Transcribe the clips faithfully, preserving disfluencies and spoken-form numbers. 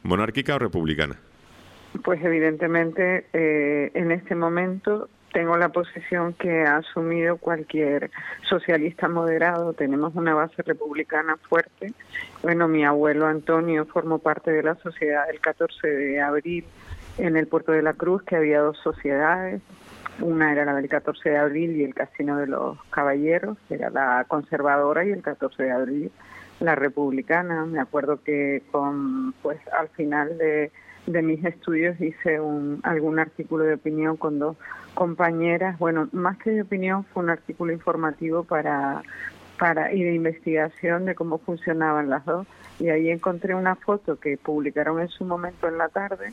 ¿monárquica o republicana? Pues evidentemente eh, en este momento tengo la posición que ha asumido cualquier socialista moderado. Tenemos una base republicana fuerte. Bueno, mi abuelo Antonio formó parte de la sociedad del catorce de abril en el Puerto de la Cruz, que había dos sociedades. Una era la del catorce de abril y el Casino de los Caballeros, que era la conservadora, y el catorce de abril la republicana. Me acuerdo que con pues al final de, de mis estudios hice un algún artículo de opinión con dos compañeras. Bueno, más que de opinión, fue un artículo informativo para para y de investigación de cómo funcionaban las dos. Y ahí encontré una foto que publicaron en su momento en la tarde,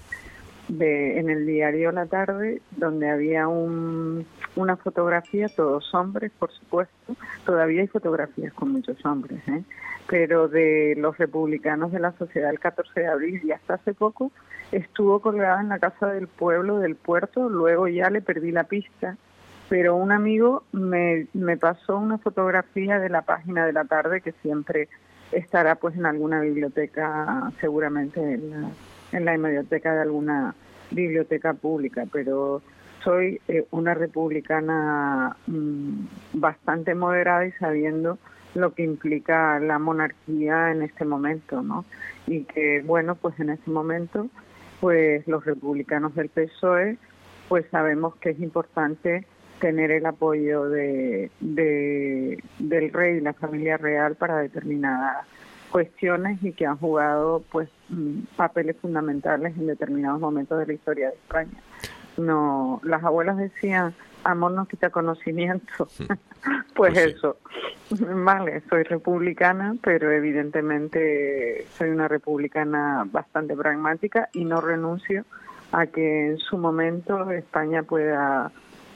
de en el diario La Tarde, donde había un, una fotografía, todos hombres, por supuesto. Todavía hay fotografías con muchos hombres, ¿eh? Pero de los republicanos de la Sociedad del catorce de abril, y hasta hace poco estuvo colgada en la Casa del Pueblo del Puerto. Luego ya le perdí la pista, pero un amigo me, me pasó una fotografía de la página de La Tarde, que siempre estará pues en alguna biblioteca, seguramente en la, en la biblioteca de alguna biblioteca pública, pero soy eh, una republicana mmm, bastante moderada, y sabiendo lo que implica la monarquía en este momento, ¿no? Y que, bueno, pues en este momento, pues los republicanos del P S O E, pues sabemos que es importante tener el apoyo de, de del rey y la familia real para determinadas cuestiones, y que han jugado pues papeles fundamentales en determinados momentos de la historia de España. No, las abuelas decían, amor no quita conocimiento. Pues, pues sí. Eso, vale, soy republicana, pero evidentemente soy una republicana bastante pragmática, y no renuncio a que en su momento España pueda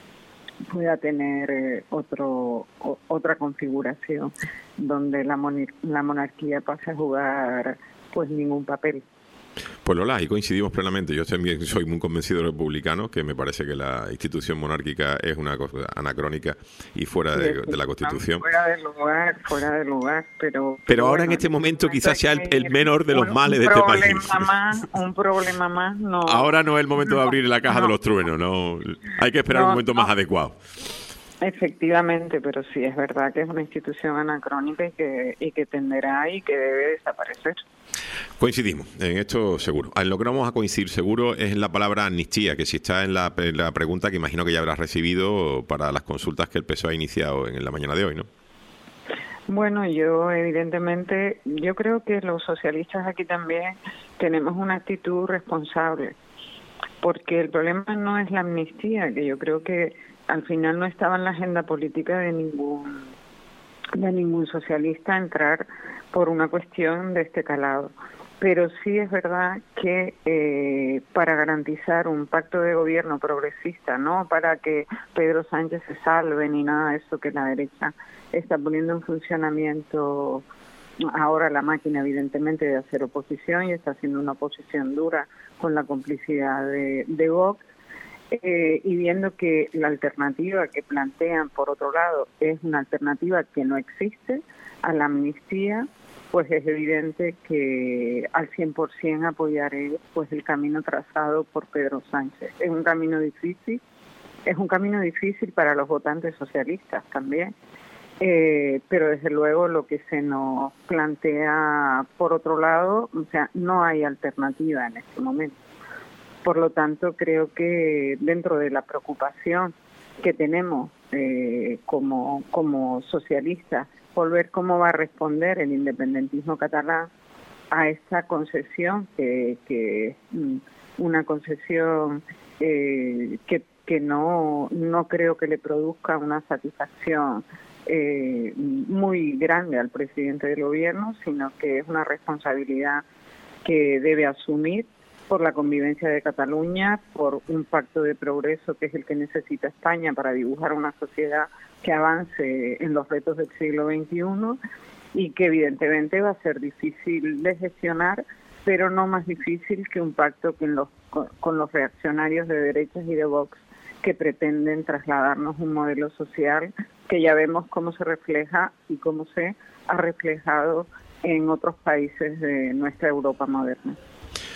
pueda tener eh, otro o, otra configuración donde la, moni- la monarquía pase a jugar pues ningún papel. Pues Lola, ahí coincidimos plenamente. Yo también soy muy convencido republicano, que me parece que la institución monárquica es una cosa anacrónica y fuera Sí, de, sí, de la Constitución. Fuera de lugar, fuera de lugar, pero... Pero, pero ahora bueno, en este momento quizás sea el, el menor de los un, males un de este país. Más, un problema más, no... Ahora no es el momento no, de abrir la caja no, de los truenos, no. Hay que esperar no, un momento no. más adecuado. Efectivamente, pero sí es verdad que es una institución anacrónica y que, y que tenderá y que debe desaparecer. Coincidimos, en esto seguro. En lo que no vamos a coincidir seguro es en la palabra amnistía, que si está en la, en la pregunta que imagino que ya habrás recibido para las consultas que el P S O E ha iniciado en la mañana de hoy, ¿no? Bueno, yo evidentemente, yo creo que los socialistas aquí también tenemos una actitud responsable, porque el problema no es la amnistía, que yo creo que al final no estaba en la agenda política de ningún de ningún socialista entrar por una cuestión de este calado. Pero sí es verdad que eh, para garantizar un pacto de gobierno progresista, no para que Pedro Sánchez se salve ni nada de eso que la derecha está poniendo en funcionamiento ahora, la máquina evidentemente de hacer oposición, y está haciendo una oposición dura con la complicidad de, de Vox. Eh, y viendo que la alternativa que plantean, por otro lado, es una alternativa que no existe a la amnistía, pues es evidente que al cien por ciento apoyaré pues el camino trazado por Pedro Sánchez. Es un camino difícil, es un camino difícil para los votantes socialistas también, eh, pero desde luego lo que se nos plantea por otro lado, o sea, no hay alternativa en este momento. Por lo tanto, creo que dentro de la preocupación que tenemos eh, como, como socialistas por ver cómo va a responder el independentismo catalán a esta concesión, que, que es una concesión eh, que, que no, no creo que le produzca una satisfacción eh, muy grande al presidente del gobierno, sino que es una responsabilidad que debe asumir por la convivencia de Cataluña, por un pacto de progreso que es el que necesita España para dibujar una sociedad que avance en los retos del siglo veintiuno, y que evidentemente va a ser difícil de gestionar, pero no más difícil que un pacto con los, con, con los reaccionarios de derechas y de Vox, que pretenden trasladarnos un modelo social que ya vemos cómo se refleja y cómo se ha reflejado en otros países de nuestra Europa moderna.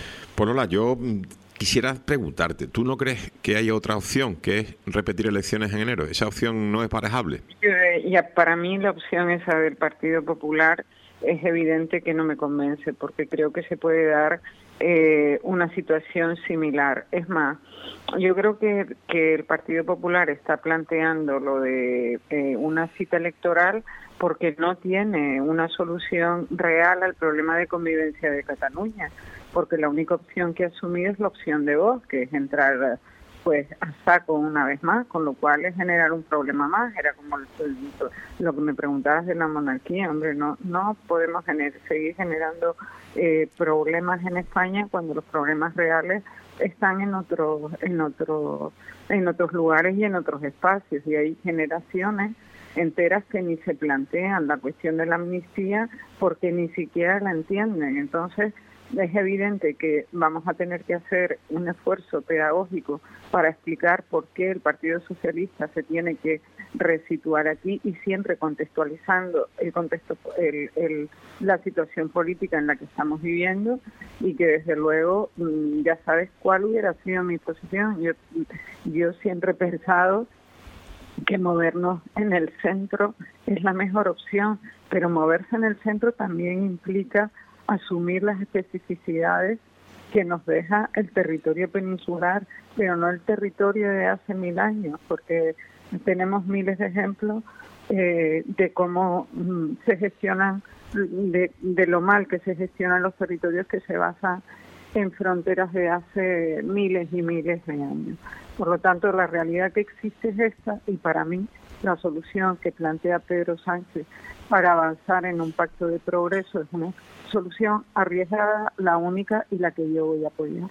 Pues Lola, yo quisiera preguntarte, ¿tú no crees que haya otra opción, que es repetir elecciones en enero? ¿Esa opción no es barajable? Eh, ya para mí la opción esa del Partido Popular es evidente que no me convence, porque creo que se puede dar eh, una situación similar. Es más, yo creo que, que el Partido Popular está planteando lo de eh, una cita electoral porque no tiene una solución real al problema de convivencia de Cataluña, porque la única opción que ha asumido es la opción de Vox, que es entrar pues a saco una vez más, con lo cual es generar un problema más. Era como el, lo que me preguntabas de la monarquía, hombre, no no podemos gener, seguir generando eh, problemas en España cuando los problemas reales están en otros en otros en otros lugares y en otros espacios, y hay generaciones enteras que ni se plantean la cuestión de la amnistía porque ni siquiera la entienden. Entonces es evidente que vamos a tener que hacer un esfuerzo pedagógico para explicar por qué el Partido Socialista se tiene que resituar aquí, y siempre contextualizando el contexto, el, el, la situación política en la que estamos viviendo, y que desde luego ya sabes cuál hubiera sido mi posición. Yo, yo siempre he pensado que movernos en el centro es la mejor opción, pero moverse en el centro también implica asumir las especificidades que nos deja el territorio peninsular, pero no el territorio de hace mil años, porque tenemos miles de ejemplos eh, de cómo mm, se gestionan, de, de lo mal que se gestionan los territorios que se basan en fronteras de hace miles y miles de años. Por lo tanto, la realidad que existe es esta, y para mí la solución que plantea Pedro Sánchez para avanzar en un pacto de progreso es una solución arriesgada, la única y la que yo voy a apoyar.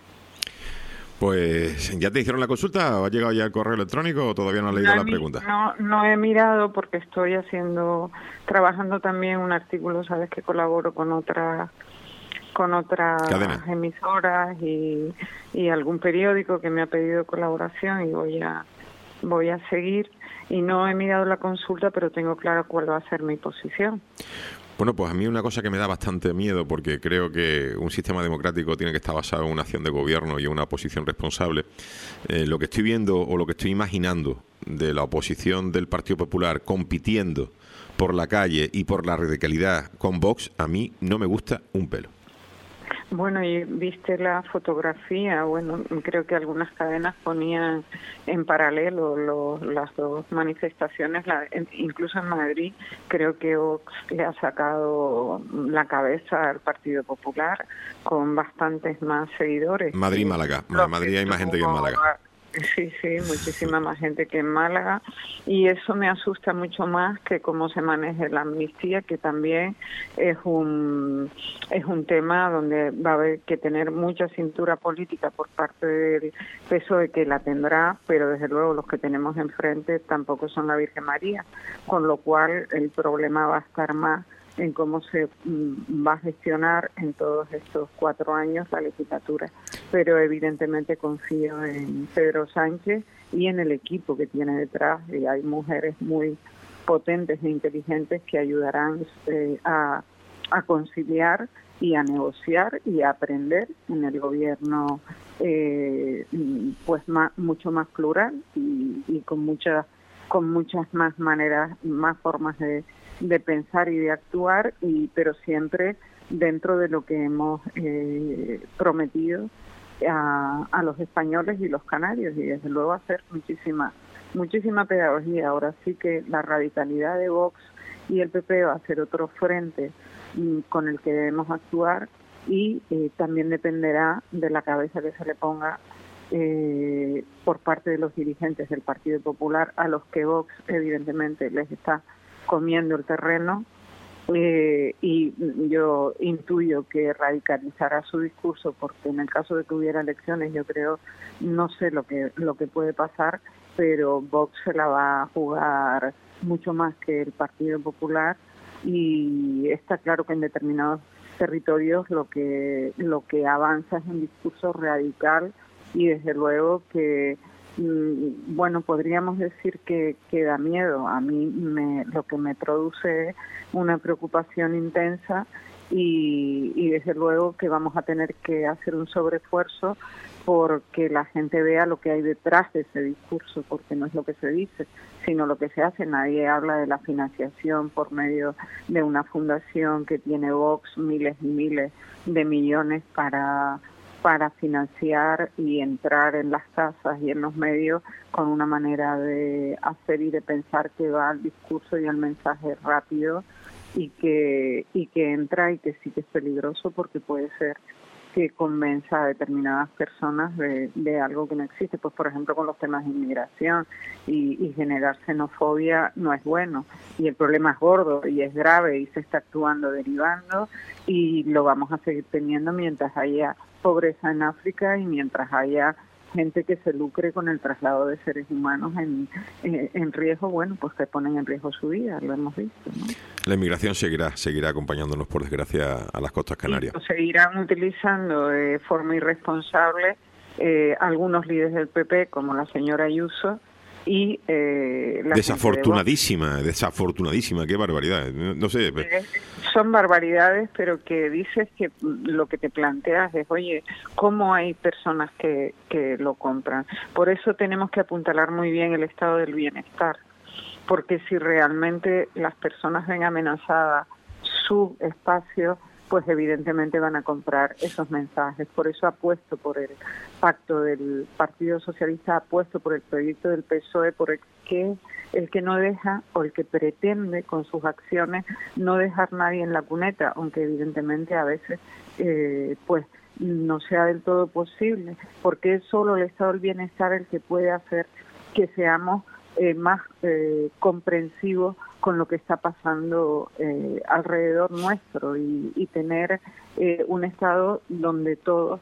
Pues, ¿ya te hicieron la consulta? ¿O ha llegado ya el correo electrónico o todavía no has leído no, la pregunta? No, no he mirado porque estoy haciendo, trabajando también un artículo, sabes que colaboro con otras con otras Cadena. emisoras y, y algún periódico que me ha pedido colaboración, y voy a voy a seguir, y no he mirado la consulta, pero tengo claro cuál va a ser mi posición. Bueno, pues a mí una cosa que me da bastante miedo, porque creo que un sistema democrático tiene que estar basado en una acción de gobierno y en una oposición responsable. Eh, lo que estoy viendo o lo que estoy imaginando de la oposición del Partido Popular compitiendo por la calle y por la radicalidad con Vox, a mí no me gusta un pelo. Bueno, y viste la fotografía, bueno, creo que algunas cadenas ponían en paralelo lo, las dos manifestaciones, la, incluso en Madrid, creo que Vox le ha sacado la cabeza al Partido Popular con bastantes más seguidores. Madrid y Málaga, en Madrid hay más gente que en Málaga. Sí, sí, muchísima más gente que en Málaga, y eso me asusta mucho más que cómo se maneje la amnistía, que también es un es un tema donde va a haber que tener mucha cintura política por parte del P S O E, que la tendrá, pero desde luego los que tenemos enfrente tampoco son la Virgen María, con lo cual el problema va a estar más en cómo se mm, va a gestionar en todos estos cuatro años la legislatura. Pero evidentemente confío en Pedro Sánchez y en el equipo que tiene detrás, y hay mujeres muy potentes e inteligentes que ayudarán eh, a, a conciliar y a negociar y a aprender en el gobierno eh, pues más, mucho más plural y, y con muchas con muchas más maneras, más formas de de pensar y de actuar, y pero siempre dentro de lo que hemos eh, prometido a, a los españoles y los canarios, y desde luego hacer muchísima muchísima pedagogía. Ahora sí que la radicalidad de Vox y el P P va a ser otro frente mm, con el que debemos actuar, y eh, también dependerá de la cabeza que se le ponga eh, por parte de los dirigentes del Partido Popular, a los que Vox evidentemente les está comiendo el terreno, eh, y yo intuyo que radicalizará su discurso, porque en el caso de que hubiera elecciones, yo creo, no sé lo que lo que puede pasar, pero Vox se la va a jugar mucho más que el Partido Popular, y está claro que en determinados territorios lo que lo que avanza es un discurso radical, y desde luego que bueno, podríamos decir que, que da miedo. A mí me, lo que me produce una preocupación intensa y, y desde luego que vamos a tener que hacer un sobreesfuerzo porque la gente vea lo que hay detrás de ese discurso, porque no es lo que se dice, sino lo que se hace. Nadie habla de la financiación por medio de una fundación que tiene Vox miles y miles de millones para para financiar y entrar en las casas y en los medios con una manera de hacer y de pensar que va al discurso y al mensaje rápido y que y que entra y que sí que es peligroso porque puede ser que convenza a determinadas personas de, de algo que no existe. Pues, por ejemplo, con los temas de inmigración y, y generar xenofobia no es bueno. Y el problema es gordo y es grave y se está actuando derivando y lo vamos a seguir teniendo mientras haya pobreza en África y mientras haya gente que se lucre con el traslado de seres humanos en, en, en riesgo, bueno, pues que ponen en riesgo su vida, lo hemos visto, ¿no? La inmigración seguirá, seguirá acompañándonos, por desgracia, a las costas canarias. Y seguirán utilizando de forma irresponsable eh, algunos líderes del P P, como la señora Ayuso, y eh, la desafortunadísima, de desafortunadísima, qué barbaridad, no, no sé. Eh, son barbaridades, pero que dices que lo que te planteas es, oye, ¿cómo hay personas que, que lo compran? Por eso tenemos que apuntalar muy bien el estado del bienestar, porque si realmente las personas ven amenazada su espacio, pues evidentemente van a comprar esos mensajes. Por eso apuesto por el pacto del Partido Socialista, apuesto por el proyecto del P S O E, por el que el que no deja o el que pretende con sus acciones no dejar nadie en la cuneta, aunque evidentemente a veces eh, pues no sea del todo posible, porque es solo el estado del bienestar el que puede hacer que seamos eh, más eh, comprensivos con lo que está pasando eh, alrededor nuestro y, y tener eh, un estado donde todos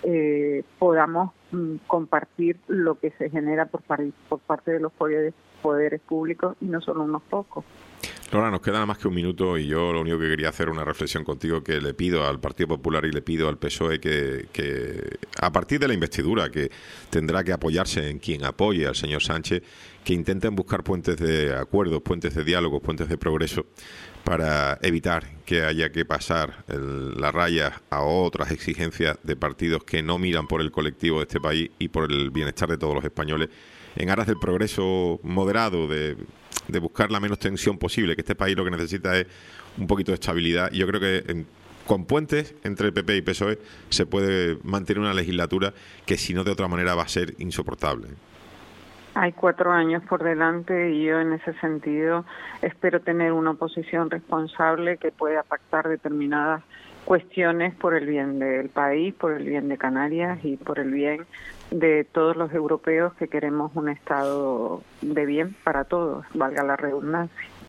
eh, podamos mm, compartir lo que se genera por, par por parte de los poderes, poderes públicos y no solo unos pocos. Lola, nos queda nada más que un minuto y yo lo único que quería hacer una reflexión contigo que le pido al Partido Popular y le pido al P S O E que, que a partir de la investidura que tendrá que apoyarse en quien apoye al señor Sánchez, que intenten buscar puentes de acuerdo, puentes de diálogo, puentes de progreso para evitar que haya que pasar el, la raya a otras exigencias de partidos que no miran por el colectivo de este país y por el bienestar de todos los españoles en aras del progreso moderado, de, de buscar la menos tensión posible, que este país lo que necesita es un poquito de estabilidad. Y yo creo que en, con puentes entre el P P y P S O E se puede mantener una legislatura que si no de otra manera va a ser insoportable. Hay cuatro años por delante y yo en ese sentido espero tener una oposición responsable que pueda pactar determinadas cuestiones por el bien del país, por el bien de Canarias y por el bien de todos los europeos que queremos un estado de bien para todos, valga la redundancia.